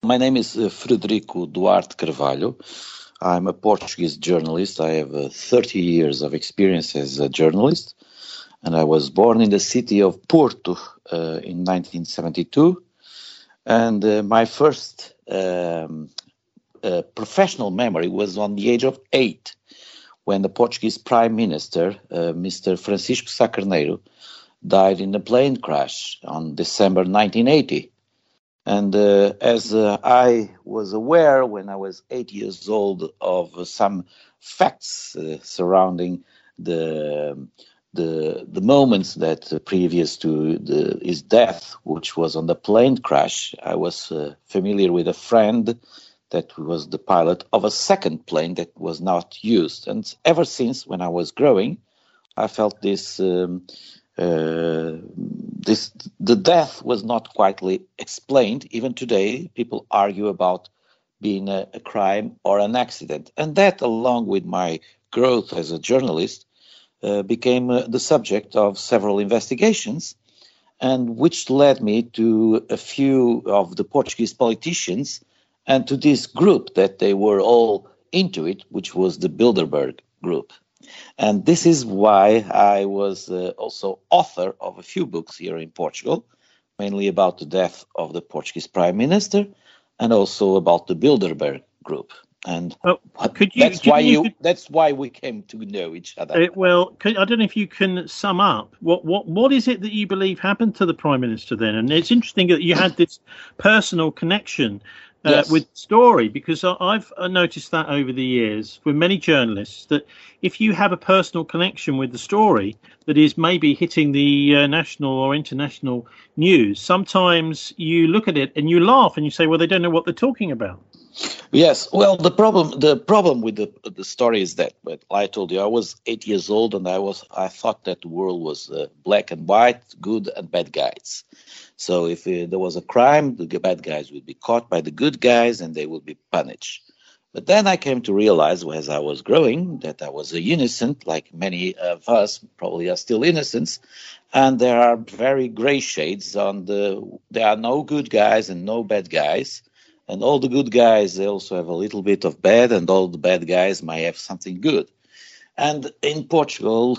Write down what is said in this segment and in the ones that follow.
My name is Frederico Duarte Carvalho. I'm a Portuguese journalist. I have 30 years of experience as a journalist, and I was born in the city of Porto in 1972. And my first professional memory was on the age of 8, when the Portuguese Prime Minister, Mr. Francisco Sá Carneiro, died in a plane crash on December 1980. And as I was aware when I was 8 years old of some facts surrounding the moments that previous to his death, which was on the plane crash, I was familiar with a friend that was the pilot of a second plane that was not used. And ever since, when I was growing, I felt the death was not quite explained. Even today, people argue about being a crime or an accident. And that, along with my growth as a journalist, became the subject of several investigations, and which led me to a few of the Portuguese politicians and to this group that they were all into it, which was the Bilderberg group. And this is why I was also author of a few books here in Portugal, mainly about the death of the Portuguese Prime Minister and also about the Bilderberg group. And that's why we came to know each other. I don't know if you can sum up what is it that you believe happened to the Prime Minister then? And it's interesting that you had this personal connection with the story, because I've noticed that over the years with many journalists, that if you have a personal connection with the story that is maybe hitting the national or international news, sometimes you look at it and you laugh and you say, well, they don't know what they're talking about. Yes, well, the problem with the story is that, but I told you I was 8 years old, and I thought that the world was black and white, good and bad guys. So if there was a crime, the bad guys would be caught by the good guys and they would be punished. But then I came to realize, as I was growing, that I was innocent, like many of us probably are still innocents, and there are very gray shades there are no good guys and no bad guys. And all the good guys, they also have a little bit of bad, and all the bad guys might have something good. And in Portugal,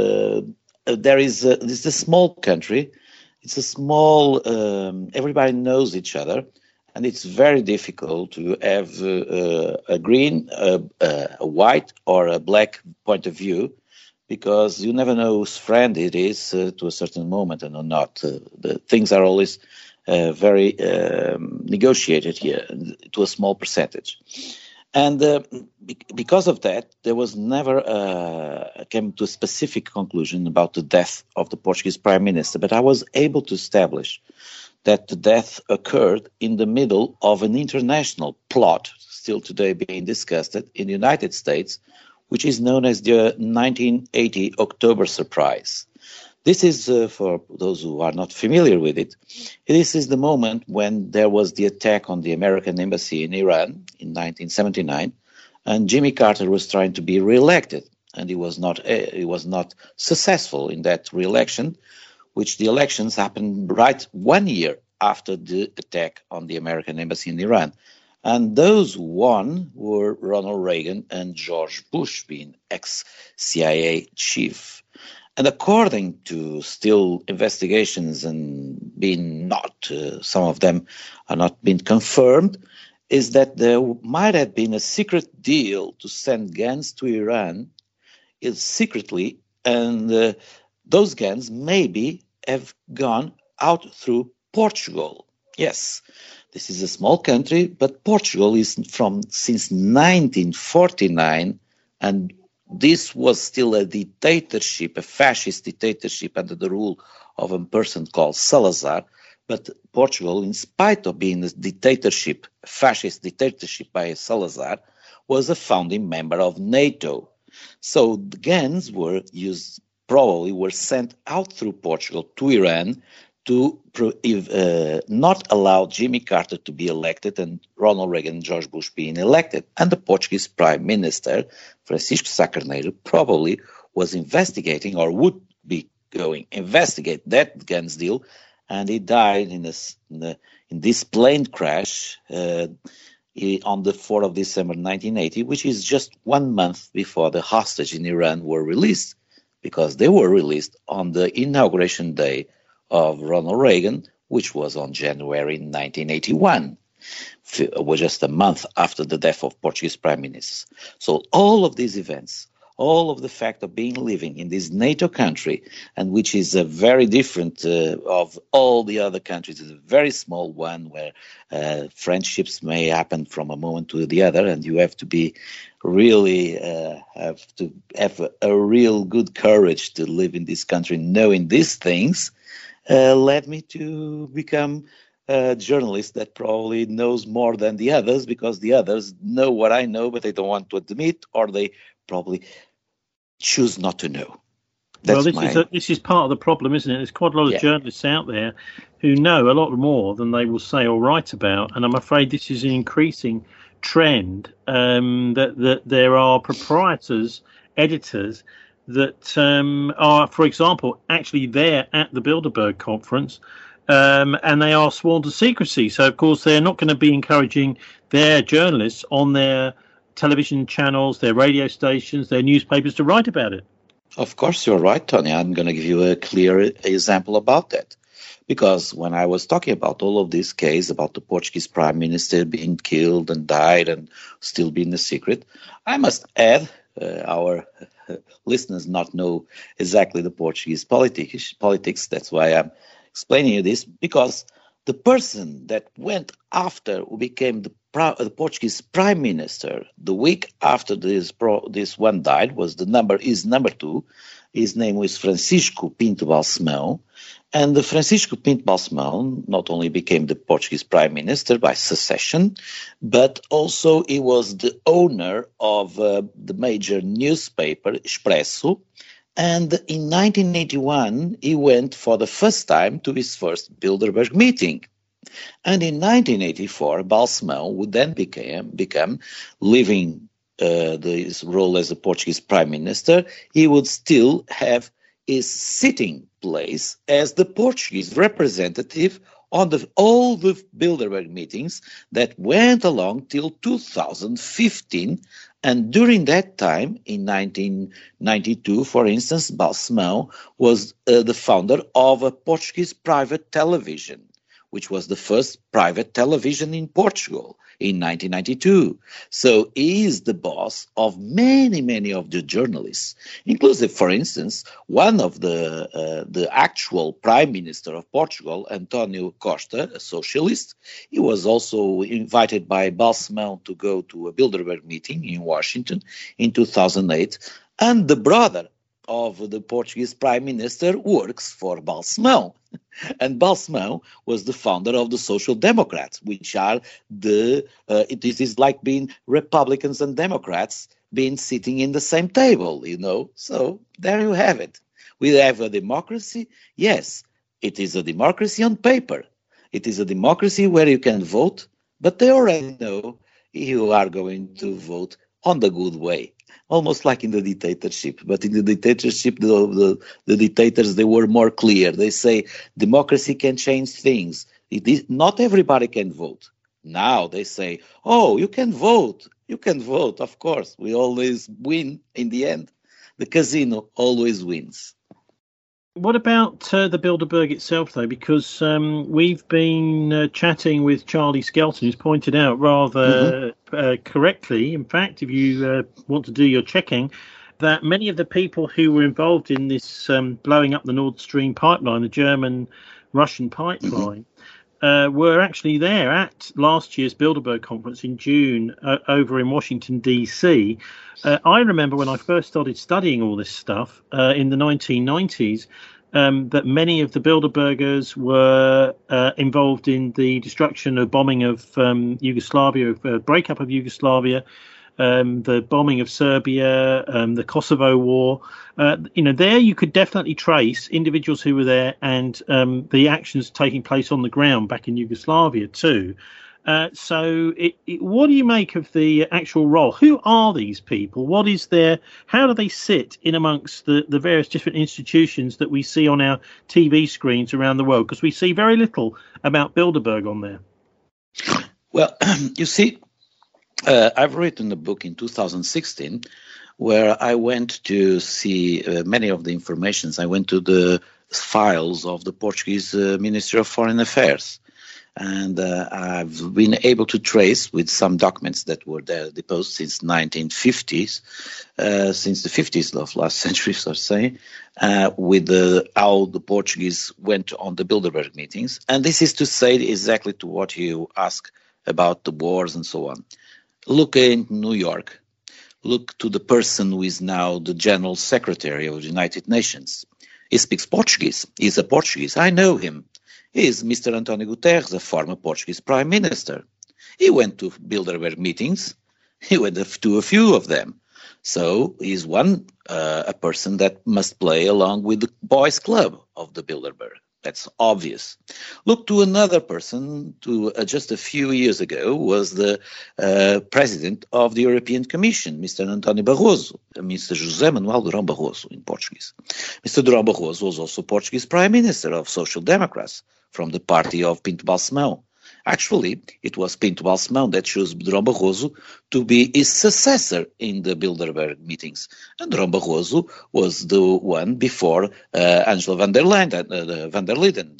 this is a small country. It's a small, everybody knows each other, and it's very difficult to have a green, a white, or a black point of view, because you never know whose friend it is to a certain moment and or not. The things are always very negotiated here to a small percentage. And because of that, there was never came to a specific conclusion about the death of the Portuguese Prime Minister. But I was able to establish that the death occurred in the middle of an international plot, still today being discussed in the United States, which is known as the 1980 October Surprise. This is, for those who are not familiar with it, this is the moment when there was the attack on the American embassy in Iran in 1979, and Jimmy Carter was trying to be reelected, and he was not successful in that reelection, which the elections happened right 1 year after the attack on the American embassy in Iran. And those who won were Ronald Reagan and George Bush, being ex-CIA chief. And according to still investigations and being not, some of them are not been confirmed, is that there might have been a secret deal to send guns to Iran secretly, and those guns maybe have gone out through Portugal. Yes, this is a small country, but Portugal is since 1949, and this was still a dictatorship, a fascist dictatorship under the rule of a person called Salazar. But Portugal, in spite of being a dictatorship, a fascist dictatorship by Salazar, was a founding member of NATO. So the guns were sent out through Portugal to Iran to not allow Jimmy Carter to be elected and Ronald Reagan and George Bush being elected. And the Portuguese Prime Minister, Francisco Sá Carneiro, probably was investigating or would be investigate that guns deal and he died in this plane crash on the 4th of December 1980, which is just 1 month before the hostages in Iran were released, because they were released on the inauguration day of Ronald Reagan, which was on January 1981. Was just a month after the death of Portuguese prime ministers. So all of these events, all of the fact of living in this NATO country, and which is a very different of all the other countries, is a very small one where friendships may happen from a moment to the other, and you have to be really have to have a real good courage to live in this country knowing these things, led me to become a journalist that probably knows more than the others, because the others know what I know, but they don't want to admit, or they probably choose not to know. Well, this is part of the problem, isn't it? There's quite a lot of journalists out there who know a lot more than they will say or write about, and I'm afraid this is an increasing trend, that there are proprietors, editors that are, for example, actually there at the Bilderberg conference, and they are sworn to secrecy. So, of course, they're not going to be encouraging their journalists on their television channels, their radio stations, their newspapers to write about it. Of course, you're right, Tony. I'm going to give you a clear example about that. Because when I was talking about all of this case, about the Portuguese prime minister being killed and died and still being a secret, I must add, our listeners not know exactly the Portuguese politics. That's why I'm explaining you this, because the person that went after, who became the Portuguese prime minister the week after this one died, is number two. His name was Francisco Pinto Balsemão, and the Francisco Pinto Balsemão not only became the Portuguese prime minister by succession, but also he was the owner of the major newspaper Expresso. And in 1981, he went for the first time to his first Bilderberg meeting. And in 1984, Balsemão would then become leaving his role as a Portuguese prime minister. He would still have his sitting place as the Portuguese representative on all the Bilderberg meetings that went along till 2015. And during that time, in 1992, for instance, Balsemão was the founder of a Portuguese private television, which was the first private television in Portugal in 1992. So he is the boss of many of the journalists, inclusive, for instance, one of the actual prime minister of Portugal, António Costa, a socialist. He was also invited by Balsemão to go to a Bilderberg meeting in Washington in 2008, and the brother of the Portuguese prime minister works for Balsemão. And Balsemão was the founder of the Social Democrats, which are it is like being Republicans and Democrats being sitting in the same table, So there you have it. We have a democracy. Yes, it is a democracy on paper. It is a democracy where you can vote, but they already know you are going to vote on the good way. Almost like in the dictatorship. But in the dictatorship, the dictators, they were more clear. They say democracy can change things. Not everybody can vote. Now they say, oh, you can vote. You can vote, of course. We always win in the end. The casino always wins. What about the Bilderberg itself, though? Because we've been chatting with Charlie Skelton, who's pointed out rather correctly, in fact, if you want to do your checking, that many of the people who were involved in this blowing up the Nord Stream pipeline, the German-Russian pipeline, were actually there at last year's Bilderberg conference in June over in Washington, D.C. I remember when I first started studying all this stuff in the 1990s, that many of the Bilderbergers were involved in the destruction or bombing of Yugoslavia, breakup of Yugoslavia, the bombing of Serbia, the Kosovo War. There you could definitely trace individuals who were there and the actions taking place on the ground back in Yugoslavia too. What do you make of the actual role? Who are these people? How do they sit in amongst the various different institutions that we see on our TV screens around the world? Because we see very little about Bilderberg on there. Well, you see, I've written a book in 2016 where I went to see many of the informations. I went to the files of the Portuguese Ministry of Foreign Affairs. And I've been able to trace with some documents that were there deposed since 1950s, since the 50s of last century, so to say, with how the Portuguese went on the Bilderberg meetings. And this is to say exactly to what you ask about the wars and so on. Look in New York. Look to the person who is now the General Secretary of the United Nations. He speaks Portuguese. He's a Portuguese. I know him. He is Mr. António Guterres, a former Portuguese Prime Minister. He went to Bilderberg meetings. He went to a few of them. So he's a person that must play along with the boys' club of the Bilderberg. That's obvious. Look to another person, just a few years ago, was the president of the European Commission, Mr. António Barroso, Mr. José Manuel Durão Barroso in Portuguese. Mr. Durão Barroso was also Portuguese Prime Minister of Social Democrats from the party of Pinto Balsemão. Actually, it was Pinto Balsemão that chose Durão Barroso to be his successor in the Bilderberg meetings. And Durão Barroso was the one before Ursula von der Leyen,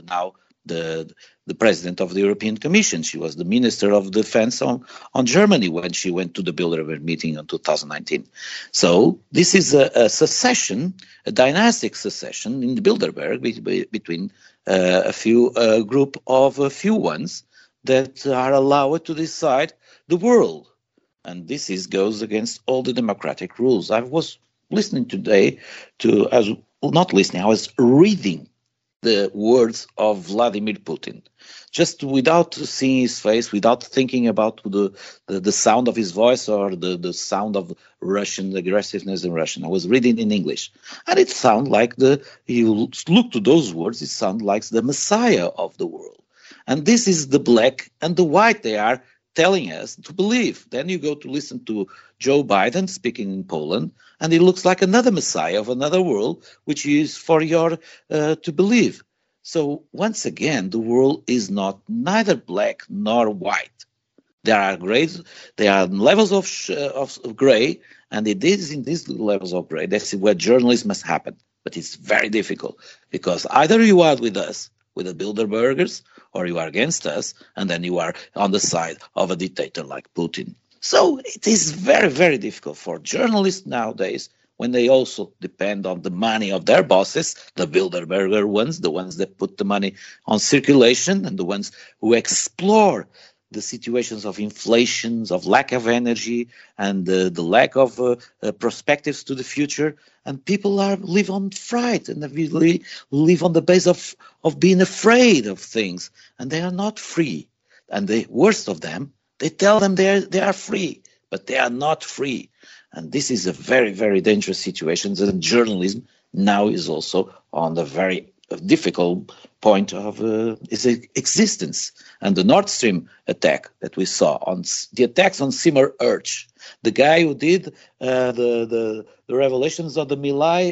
the president of the European Commission. She was the Minister of Defense on Germany when she went to the Bilderberg meeting in 2019. So this is a succession, a dynastic succession in the Bilderberg between a few group of a few ones that are allowed to decide the world. And this goes against all the democratic rules. I was listening today I was reading the words of Vladimir Putin, just without seeing his face, without thinking about the sound of his voice or the sound of Russian aggressiveness in Russian. I was reading in English, and it sounded like you look to those words, it sounded like the Messiah of the world. And this is the black and the white they are telling us to believe. Then you go to listen to Joe Biden speaking in Poland, and it looks like another Messiah of another world, which is for your to believe. So once again, the world is neither black nor white. There are grays, there are levels of gray, and it is in these levels of gray that's where journalism must happen. But it's very difficult because either you are with us, with the Bilderbergers, or you are against us, and then you are on the side of a dictator like Putin. So it is very, very difficult for journalists nowadays when they also depend on the money of their bosses, the Bilderberger ones, the ones that put the money on circulation and the ones who explore the situations of inflations, of lack of energy, and the lack of perspectives to the future. And people live on fright and live on the base of being afraid of things. And they are not free. And the worst of them, they tell them they are free, but they are not free. And this is a very, very dangerous situation. And journalism now is also on the very difficult point of its existence. And the Nord Stream attack that we saw, the attacks on Seymour Hersh, the guy who did the revelations of the My Lai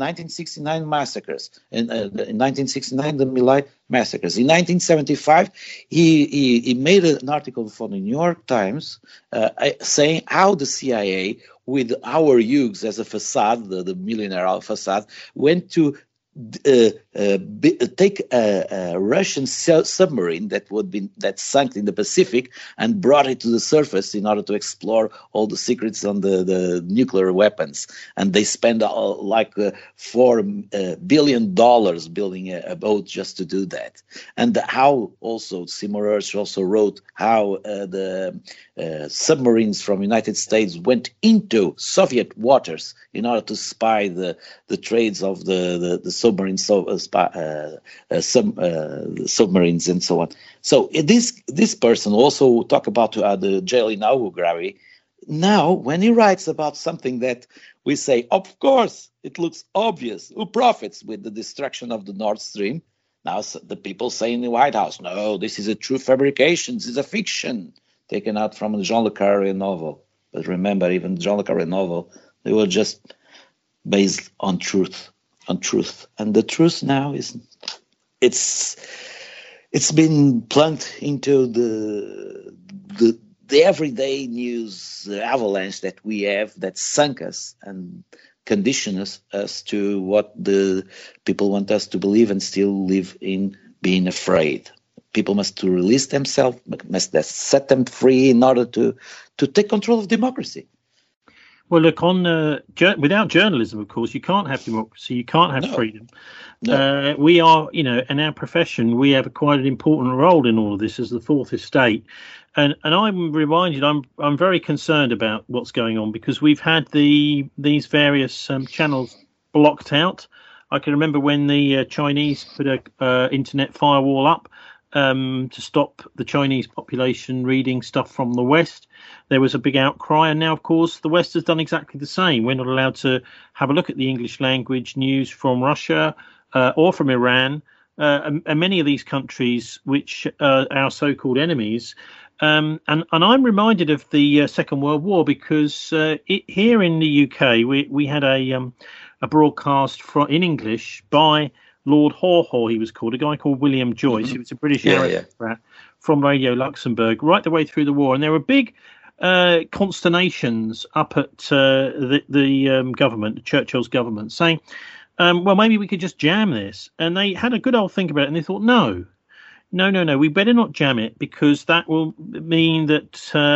1969 massacres. In 1969, the My Lai massacres. In 1975, he made an article for the New York Times saying how the CIA, with our Hughes as a facade, the millionaire facade, went to take a Russian submarine that sank in the Pacific and brought it to the surface in order to explore all the secrets on the nuclear weapons. And they spent $4 billion building a boat just to do that. And how also Seymour Hersh also wrote how the submarines from United States went into Soviet waters in order to spy the trades of the submarines, submarines and so on. So this person also talk about the jail in Abu Ghraib. Now, when he writes about something that we say, of course, it looks obvious, who profits with the destruction of the Nord Stream? Now the people say in the White House, no, this is a true fabrication. This is a fiction taken out from the Jean Le Carré novel. But remember, even Jean Le Carré novel, they were just based on truth. And the truth now is, it's been plunged into the everyday news avalanche that we have, that sunk us and condition us to what the people want us to believe and still live in being afraid. People must to release themselves, must set them free in order to take control of democracy. Well, look, without journalism, of course, you can't have democracy, you can't have freedom. No. We are, in our profession, we have quite an important role in all of this as the fourth estate. And I'm reminded, I'm very concerned about what's going on, because we've had these various channels blocked out. I can remember when the Chinese put a internet firewall up to stop the Chinese population reading stuff from the West. There was a big outcry, and now, of course, the West has done exactly the same. We're not allowed to have a look at the English language news from Russia or from Iran, and many of these countries, which are our so-called enemies. And I'm reminded of the Second World War, because here in the UK we had a broadcast in English by Lord Haw Haw, he was called, a guy called William Joyce. Mm-hmm. He was a British aristocrat from Radio Luxembourg right the way through the war. And there were big consternations up at the government, Churchill's government, saying, well, maybe we could just jam this. And they had a good old think about it, and they thought, no, we better not jam it, because that will mean that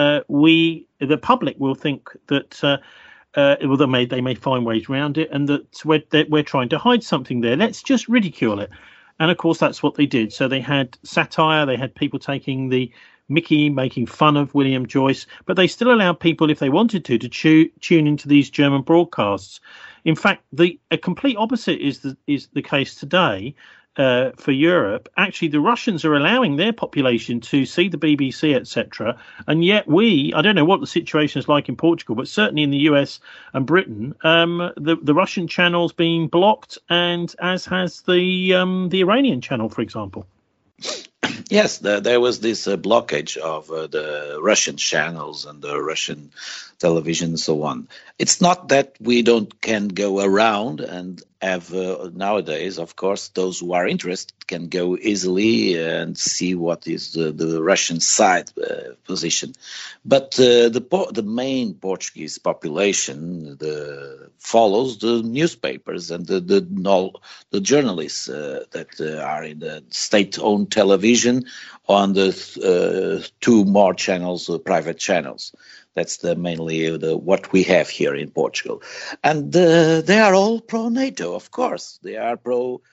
the public will think that they may find ways around it, and that we're trying to hide something there. Let's just ridicule it. And of course, that's what they did. So they had satire, they had people taking the Mickey, making fun of William Joyce, but they still allowed people, if they wanted to tune into these German broadcasts. In fact, a complete opposite is the case today. For Europe, actually, the Russians are allowing their population to see the BBC, etc. And yet I don't know what the situation is like in Portugal, but certainly in the US and Britain, the Russian channel's being blocked, and as has the Iranian channel, for example. Yes, there was this blockage of the Russian channels and the Russian television and so on. It's not that we can go around and have nowadays, of course, those who are interested can go easily and see what is the Russian side position. But the main Portuguese population follows the newspapers and the journalists that are in the state-owned television on the two more channels, private channels. That's mainly what we have here in Portugal. And they are all pro-NATO, of course. They are pro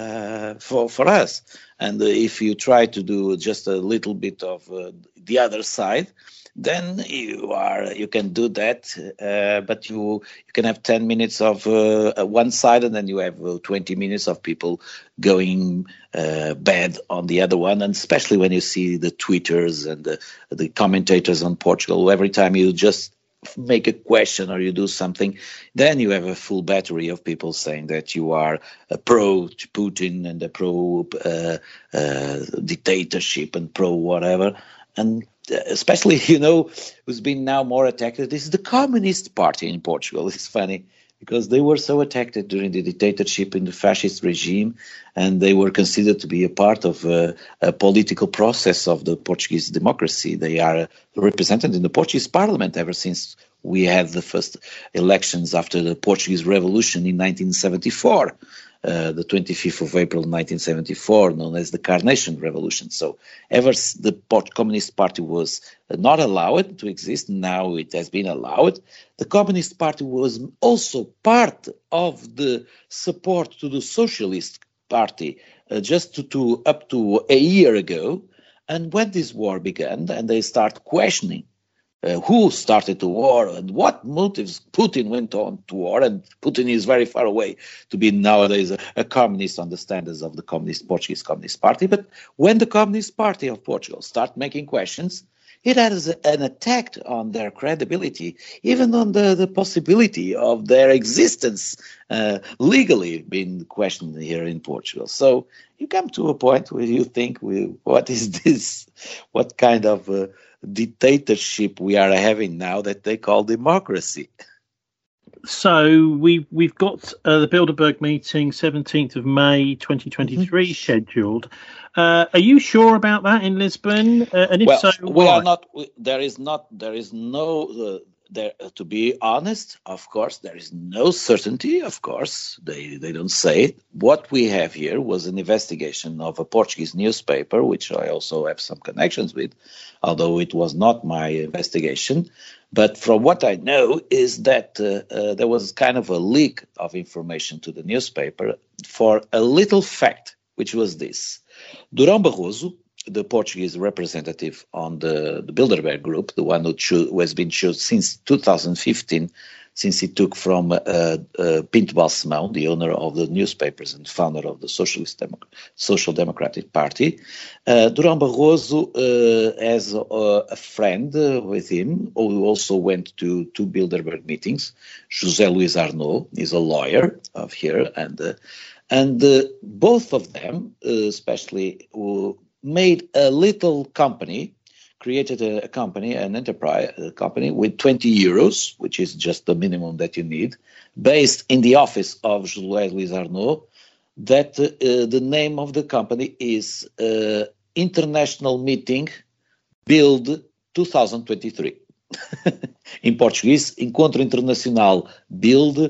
for us. And if you try to do just a little bit of the other side, then you can do that, but you can have 10 minutes of one side, and then you have 20 minutes of people going bad on the other one. And especially when you see the tweeters and the commentators on Portugal, every time you just make a question or you do something, then you have a full battery of people saying that you are a pro Putin and a pro dictatorship and pro whatever. And especially, who's been now more attacked, this is the Communist Party in Portugal. It's funny because they were so attacked during the dictatorship in the fascist regime, and they were considered to be a part of a political process of the Portuguese democracy. They are represented in the Portuguese parliament ever since we had the first elections after the Portuguese Revolution in 1974. The 25th of April 1974, known as the Carnation Revolution. So ever the Communist Party was not allowed to exist, now it has been allowed. The Communist Party was also part of the support to the Socialist Party just up to a year ago. And when this war began, and they start questioning who started the war and what motives Putin went on to war, and Putin is very far away to be nowadays a communist on the standards of the Portuguese Communist Party. But when the Communist Party of Portugal start making questions, it has an attack on their credibility, even on the possibility of their existence legally being questioned here in Portugal. So you come to a point where you think, what is this? What kind of dictatorship we are having now that they call democracy? So we've got the Bilderberg meeting, 17th of May 2023 scheduled. Are you sure about that in Lisbon? And if so, why? We are not. There is no. To be honest, of course, there is no certainty. Of course, they don't say it. What we have here was an investigation of a Portuguese newspaper, which I also have some connections with, although it was not my investigation. But from what I know is that there was kind of a leak of information to the newspaper for a little fact, which was this. Durão Barroso, the Portuguese representative on the Bilderberg Group, the one who has been chosen since 2015, since he took from Pinto Balsemão, the owner of the newspapers and founder of the Social Democratic Party. Durão Barroso has a friend with him who also went to two Bilderberg meetings. José Luís Arnaud is a lawyer of here, and both of them, especially, made a little company, created a company, an enterprise company with 20 euros, which is just the minimum that you need, based in the office of José Luís Arnaud, that the name of the company is International Meeting Build 2023. In Portuguese, Encontro Internacional Build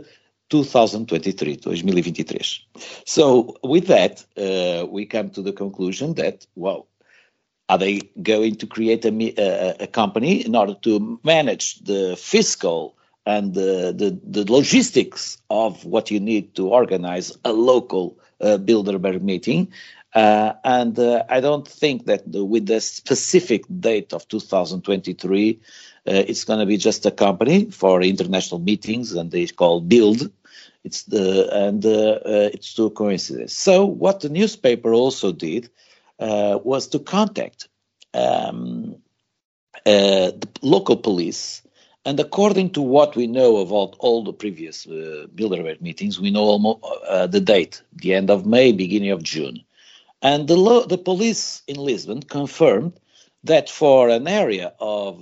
2023. So with that, we come to the conclusion that, well, are they going to create a company in order to manage the fiscal and the logistics of what you need to organize a local Bilderberg meeting? And I don't think that with the specific date of 2023, it's going to be just a company for international meetings, and they call Build. It's two coincidences. So what the newspaper also did was to contact the local police, and according to what we know of all the previous Bilderberg meetings, we know almost the date, the end of May, beginning of June, and the police in Lisbon confirmed that for an area of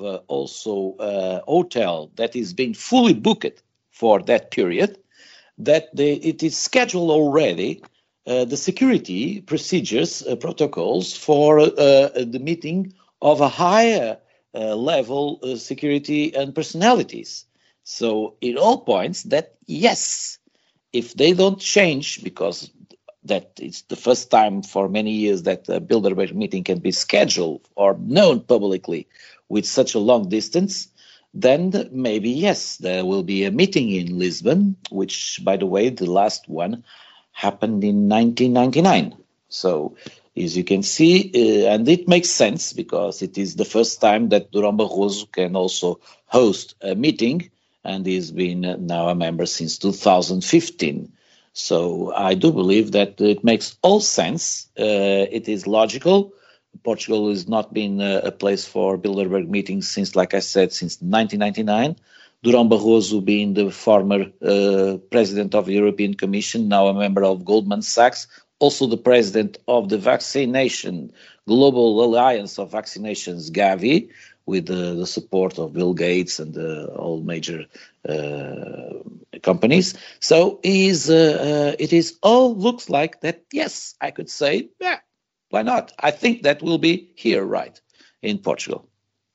hotel that is being fully booked for that period, that it is scheduled already the security procedures, protocols for the meeting of a higher level security and personalities. So it all points that, yes, if they don't change, because that it's the first time for many years that a Bilderberg meeting can be scheduled or known publicly with such a long distance, then maybe, yes, there will be a meeting in Lisbon, which, by the way, the last one happened in 1999. So, as you can see, and it makes sense because it is the first time that Durão Barroso can also host a meeting, and he's been now a member since 2015. So I do believe that it makes all sense. It is logical. Portugal has not been a place for Bilderberg meetings since, like I said, since 1999. Durão Barroso being the former president of the European Commission, now a member of Goldman Sachs, also the president of the Vaccination Global Alliance of Vaccinations, Gavi, with the support of Bill Gates and all major companies. So it is all looks like that, yes, I could say, yeah, why not? I think that will be here, right, in Portugal.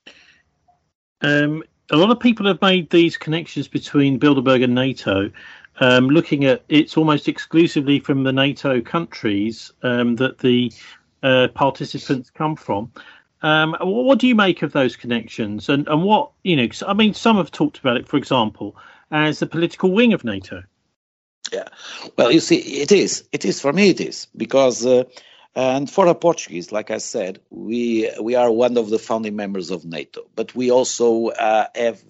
A lot of people have made these connections between Bilderberg and NATO, looking at it's almost exclusively from the NATO countries that the participants come from. What do you make of those connections? And what, I mean, some have talked about it, for example, as the political wing of NATO. Yeah, well, you see, it is for me, it is, because, and for a Portuguese, like I said, we are one of the founding members of NATO, but we also have,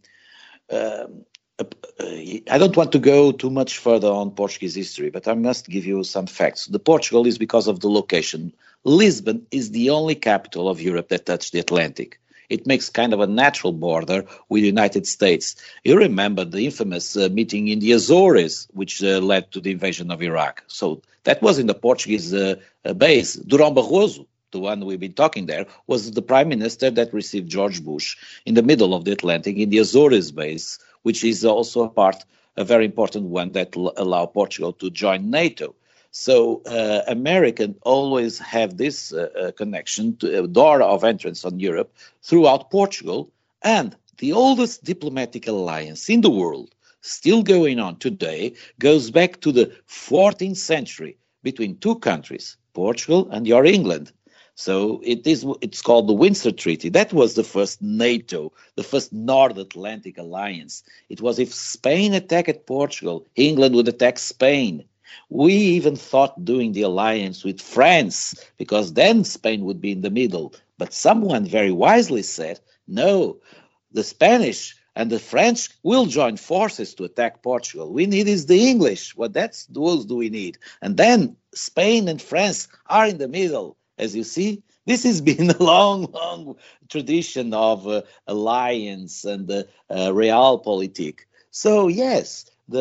I don't want to go too much further on Portuguese history, but I must give you some facts. The Portugal is because of the location. Lisbon is the only capital of Europe that touched the Atlantic. It makes kind of a natural border with the United States. You remember the infamous meeting in the Azores, which led to the invasion of Iraq. So that was in the Portuguese base. Durão Barroso, the one we've been talking there, was the prime minister that received George Bush in the middle of the Atlantic in the Azores base, which is also a very important one that allow Portugal to join NATO. So Americans always have this connection to a door of entrance on Europe throughout Portugal, and the oldest diplomatic alliance in the world still going on today goes back to the 14th century between two countries, Portugal and your England. So it's called the Windsor Treaty. That was the first NATO, the first North Atlantic alliance. It was if Spain attacked Portugal, England would attack Spain. We even thought doing the alliance with France, because then Spain would be in the middle. But someone very wisely said, no, the Spanish and the French will join forces to attack Portugal. We need is the English. Well, those do we need. And then Spain and France are in the middle. As you see, this has been a long, long tradition of alliance and realpolitik. So, yes,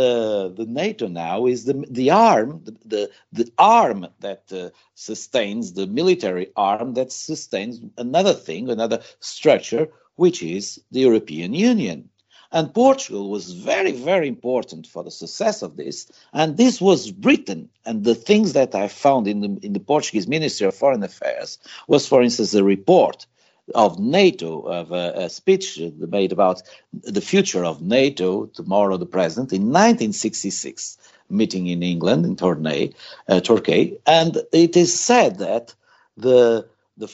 the NATO now is the arm, the arm that sustains, the military arm that sustains another structure, which is the European Union. And Portugal was very, very important for the success of this. And this was Britain. And the things that I found in the Portuguese Ministry of Foreign Affairs was, for instance, a report of NATO, of a speech made about the future of NATO, tomorrow the present, in 1966, meeting in England, in Turkey. And it is said that the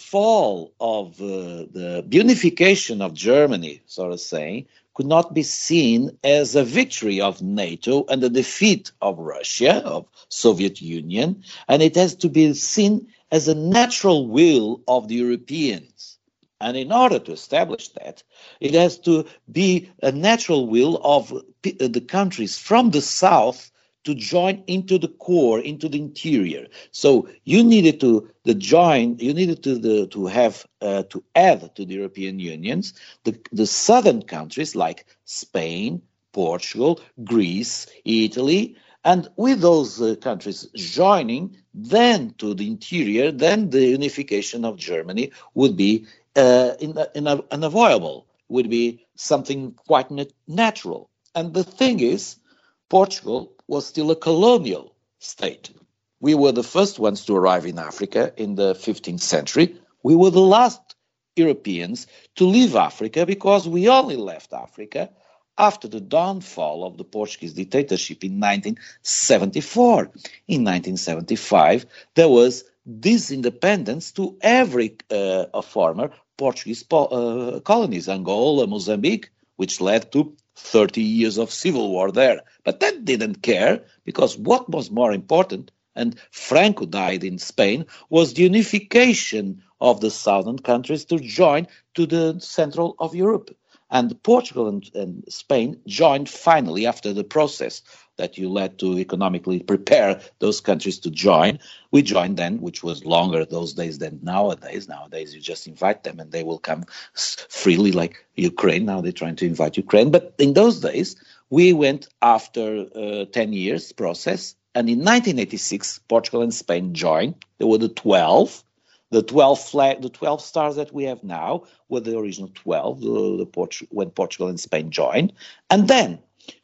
fall of the unification of Germany, so to say, could not be seen as a victory of NATO and a defeat of Russia, of Soviet Union, and it has to be seen as a natural will of the Europeans. And in order to establish that, it has to be a natural will of the countries from the south to join into the core, into the interior. So you needed to add to the European Unions the southern countries like Spain, Portugal, Greece, Italy, and with those countries joining then to the interior, then the unification of Germany would be unavoidable, would be something quite natural. And the thing is, Portugal was still a colonial state. We were the first ones to arrive in Africa in the 15th century. We were the last Europeans to leave Africa because we only left Africa after the downfall of the Portuguese dictatorship in 1974. In 1975, there was this independence to every former Portuguese colonies, Angola, Mozambique, which led to 30 years of civil war there. But that didn't care, because what was more important, and Franco died in Spain, was the unification of the southern countries to join to the central of Europe. And Portugal and Spain joined finally after the process that you led to economically prepare those countries to join. We joined then, which was longer those days than nowadays. Nowadays, you just invite them and they will come freely, like Ukraine. Now they're trying to invite Ukraine. But in those days, we went after 10 years process. And in 1986, Portugal and Spain joined. There were the 12. The 12 stars that we have now were the original 12 when Portugal and Spain joined. And then,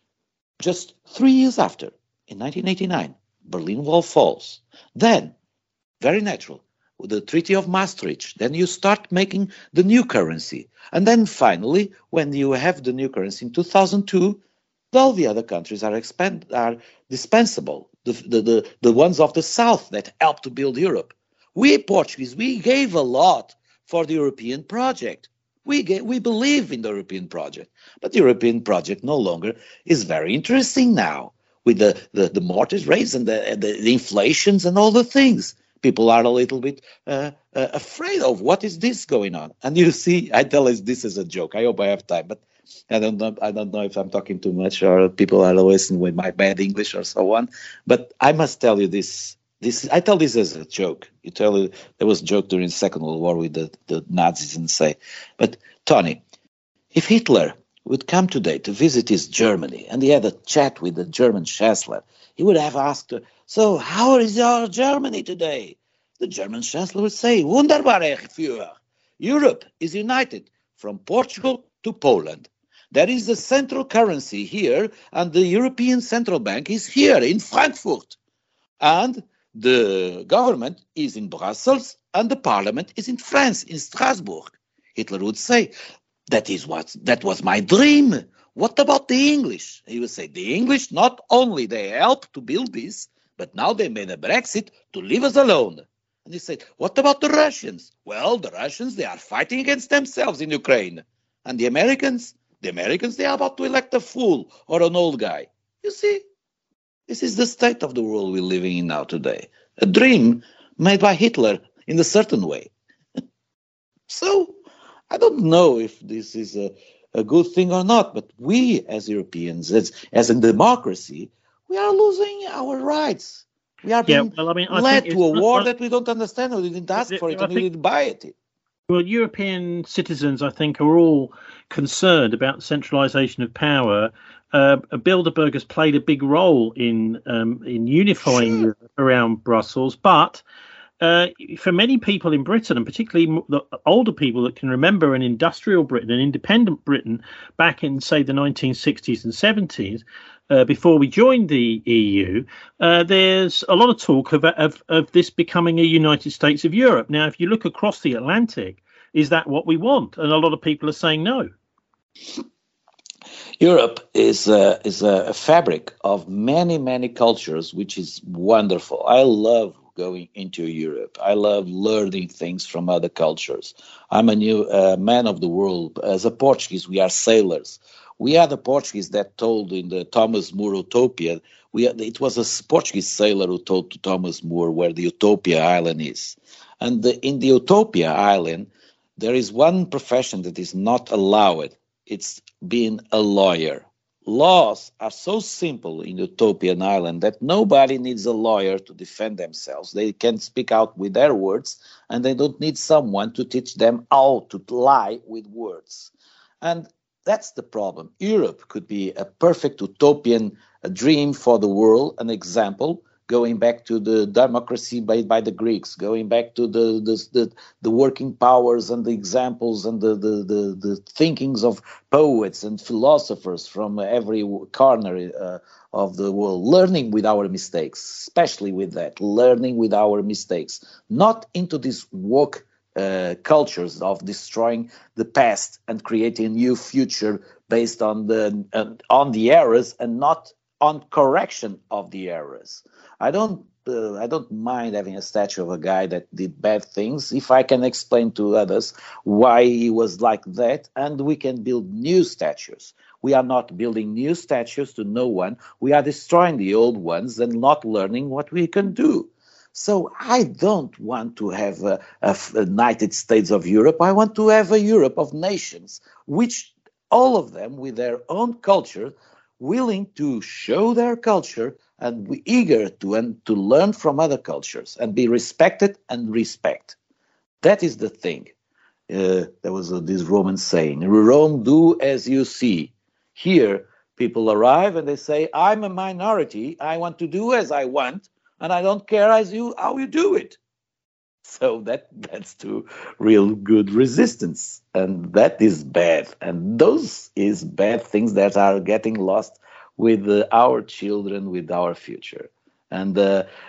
just 3 years after, in 1989, Berlin Wall falls. Then, very natural, with the Treaty of Maastricht, then you start making the new currency. And then finally, when you have the new currency in 2002, all the other countries are dispensable, the ones of the south that helped to build Europe. We Portuguese, we gave a lot for the European project. We believe in the European project. But the European project no longer is very interesting now, with the mortgage rates and the inflations and all the things. People are a little bit afraid of what is this going on. And you see, I tell this as a joke. I hope I have time, but I don't know if I'm talking too much or people are listening with my bad English or so on. But I must tell you this. I tell this as a joke. There was a joke during the Second World War with the Nazis and say, but Tony, if Hitler would come today to visit his Germany and he had a chat with the German Chancellor, he would have asked her, so how is your Germany today? The German Chancellor would say, Wunderbar, Herr Führer. Europe is united from Portugal to Poland. There is a central currency here, and the European Central Bank is here in Frankfurt. And the government is in Brussels, and the parliament is in France, in Strasbourg. Hitler would say, that was my dream. What about the English? He would say, the English not only they helped to build this, but now they made a Brexit to leave us alone. And he said, what about the Russians? Well, the Russians, they are fighting against themselves in Ukraine. And the Americans, they are about to elect a fool or an old guy. You see, this is the state of the world we're living in now today. A dream made by Hitler in a certain way. So, I don't know if this is a good thing or not, but we as Europeans, as a democracy, we are losing our rights. We are being led to a war that we don't understand. We didn't ask for it, and we didn't buy it. Well, European citizens, I think, are all concerned about centralisation of power. Bilderberg has played a big role in unifying Europe around Brussels, but for many people in Britain, and particularly the older people that can remember an industrial Britain, an independent Britain, back in, say, the 1960s and 70s, before we joined the EU, there's a lot of talk of this becoming a United States of Europe. Now, if you look across the Atlantic, is that what we want? And a lot of people are saying no. Europe is a fabric of many, many cultures, which is wonderful. I love going into Europe. I love learning things from other cultures. I'm a new man of the world. As a Portuguese, we are sailors. We are the Portuguese that told in the Thomas More Utopia. It was a Portuguese sailor who told to Thomas More where the Utopia Island is. And in the Utopia Island, there is one profession that is not allowed. It's being a lawyer. Laws are so simple in Utopian Island that nobody needs a lawyer to defend themselves. They can speak out with their words, and they don't need someone to teach them how to lie with words. And that's the problem. Europe could be a perfect utopian dream for the world, an example, going back to the democracy made by the Greeks, going back to the working powers and the examples and the thinkings of poets and philosophers from every corner of the world, learning with our mistakes, especially with that, learning with our mistakes, not into these woke cultures of destroying the past and creating a new future based on the errors and not on correction of the errors. I don't mind having a statue of a guy that did bad things if I can explain to others why he was like that, and we can build new statues. We are not building new statues to no one. We are destroying the old ones and not learning what we can do. So I don't want to have a United States of Europe. I want to have a Europe of nations, which all of them with their own culture, willing to show their culture and be eager to learn from other cultures and be respected and respect. That is the thing. There was this Roman saying, Rome, do as you see. Here, people arrive and they say, I'm a minority. I want to do as I want, and I don't care how you do it. So that's to real good resistance, and that is bad. And those is bad things that are getting lost with our children, with our future. And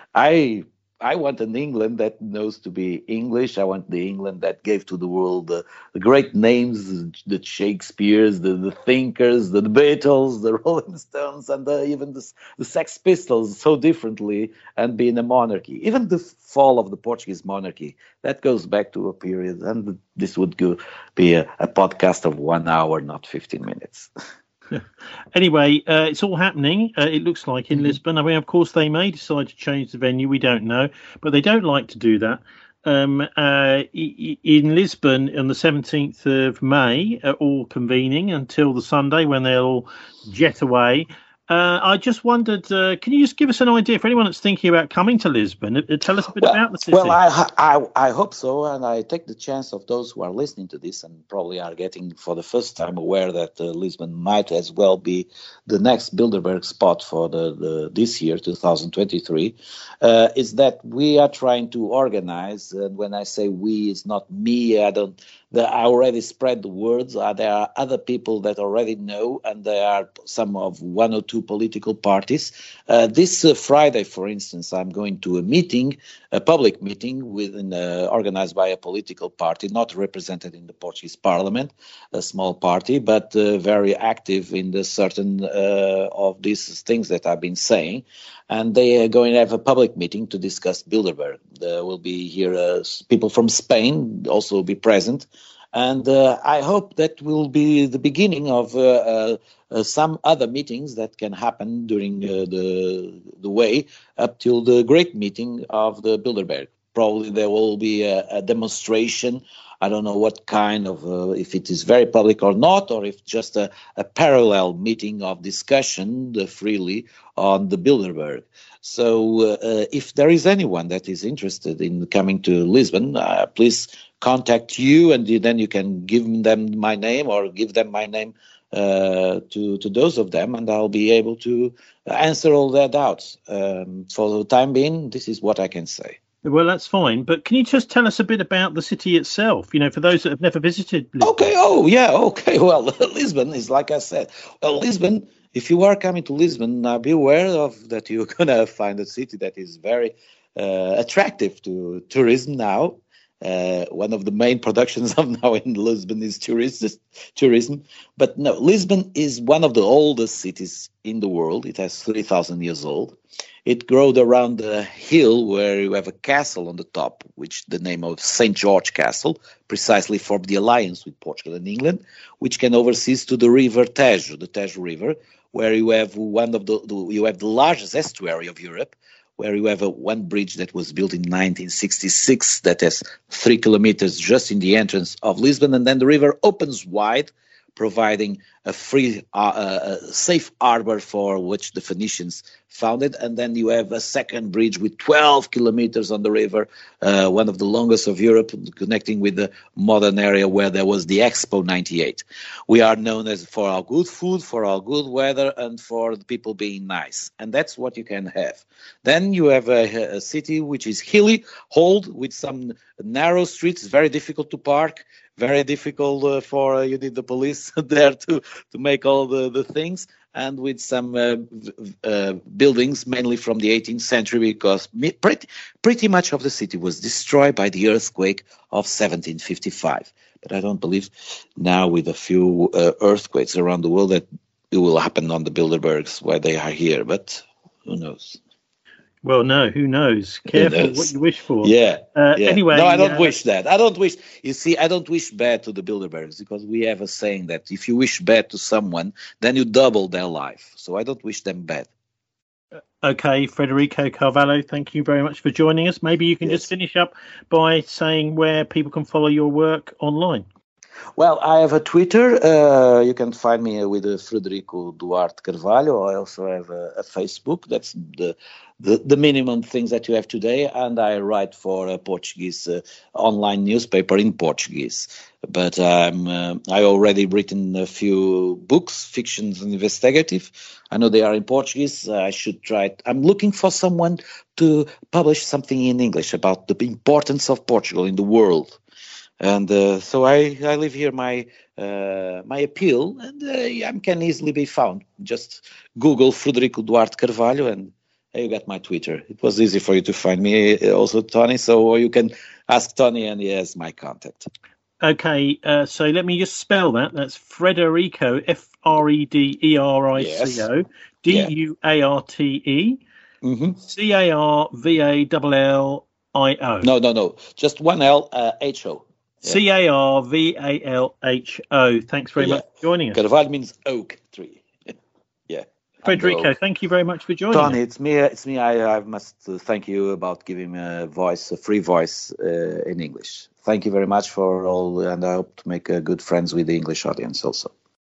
I want an England that knows to be English. I want the England that gave to the world the great names, the Shakespeares, the thinkers, the Beatles, the Rolling Stones, and even the Sex Pistols so differently, and being a monarchy. Even the fall of the Portuguese monarchy, that goes back to a period, and this would be a podcast of 1 hour, not 15 minutes. Anyway, it's all happening, it looks like, in Lisbon. I mean, of course, they may decide to change the venue. We don't know. But they don't like to do that. In Lisbon, on the 17th of May, all convening until the Sunday when they'll all jet away. I just wondered, can you just give us an idea for anyone that's thinking about coming to Lisbon? Tell us a bit about the city. Well, I hope so, and I take the chance of those who are listening to this and probably are getting for the first time aware that Lisbon might as well be the next Bilderberg spot for the this year, 2023. Is that we are trying to organize, and when I say we, it's not me. I already spread the words. There are other people that already know, and there are some of one or two political parties. This Friday, for instance, I'm going to a public meeting organized by a political party, not represented in the Portuguese Parliament, a small party, but very active in the certain of these things that I've been saying. And they are going to have a public meeting to discuss Bilderberg. There will be here people from Spain also will be present. And I hope that will be the beginning of some other meetings that can happen during the way up till the great meeting of the Bilderberg. Probably there will be a demonstration. I don't know what kind of, if it is very public or not, or if just a parallel meeting of discussion freely on the Bilderberg. So if there is anyone that is interested in coming to Lisbon, please contact you, and then you can give them my name or give them my name to those of them, and I'll be able to answer all their doubts. For the time being, this is what I can say. Well, that's fine. But can you just tell us a bit about the city itself, for those that have never visited Lisbon? Okay. Oh, yeah. Okay. Well, Lisbon is, like I said, Lisbon, if you are coming to Lisbon, be aware of that you're going to find a city that is very attractive to tourism now. One of the main productions of now in Lisbon is tourism. But no, Lisbon is one of the oldest cities in the world. It has 3,000 years old. It grew around a hill where you have a castle on the top, which the name of St. George Castle, precisely for the alliance with Portugal and England, which can overseas to the river Tejo, the Tejo River, where you have you have the largest estuary of Europe, where you have one bridge that was built in 1966 that has 3 kilometers just in the entrance of Lisbon, and then the river opens wide, providing a free, safe harbor for which the Phoenicians founded. And then you have a second bridge with 12 kilometers on the river, one of the longest of Europe, connecting with the modern area where there was the Expo 98. We are known for our good food, for our good weather, and for the people being nice. And that's what you can have. Then you have a city which is hilly, old, with some narrow streets, very difficult to park, very difficult for you need the police there to make all the things, and with some buildings mainly from the 18th century, because pretty much of the city was destroyed by the earthquake of 1755. But I don't believe now, with a few earthquakes around the world, that it will happen on the Bilderbergs where they are here. But who knows? Well, no, who knows? Careful what you wish for. Yeah. Anyway. No, I don't wish that. I don't wish bad to the Bilderbergs, because we have a saying that if you wish bad to someone, then you double their life. So I don't wish them bad. Okay, Frederico Carvalho, thank you very much for joining us. Maybe you can just finish up by saying where people can follow your work online. Well, I have a Twitter. You can find me with Frederico Duarte Carvalho. I also have a Facebook. That's the minimum things that you have today. And I write for a Portuguese online newspaper in Portuguese. But I already written a few books, fictions and investigative. I know they are in Portuguese. I should try it. I'm looking for someone to publish something in English about the importance of Portugal in the world. And so I leave here my appeal, and I can easily be found. Just Google Frederico Duarte Carvalho, and you got my Twitter. It was easy for you to find me also, Tony, so you can ask Tony, and he has my contact. Okay, so let me just spell that. That's Frederico, Frederico, Duarte, Carvalho. No, just one L, H-O. Carvalho. Thanks very much for joining us. Carvalho means oak tree. Yeah. Frederico, thank you very much for joining Tony, us. It's me. I must thank you about giving me a free voice in English. Thank you very much for all, and I hope to make good friends with the English audience also.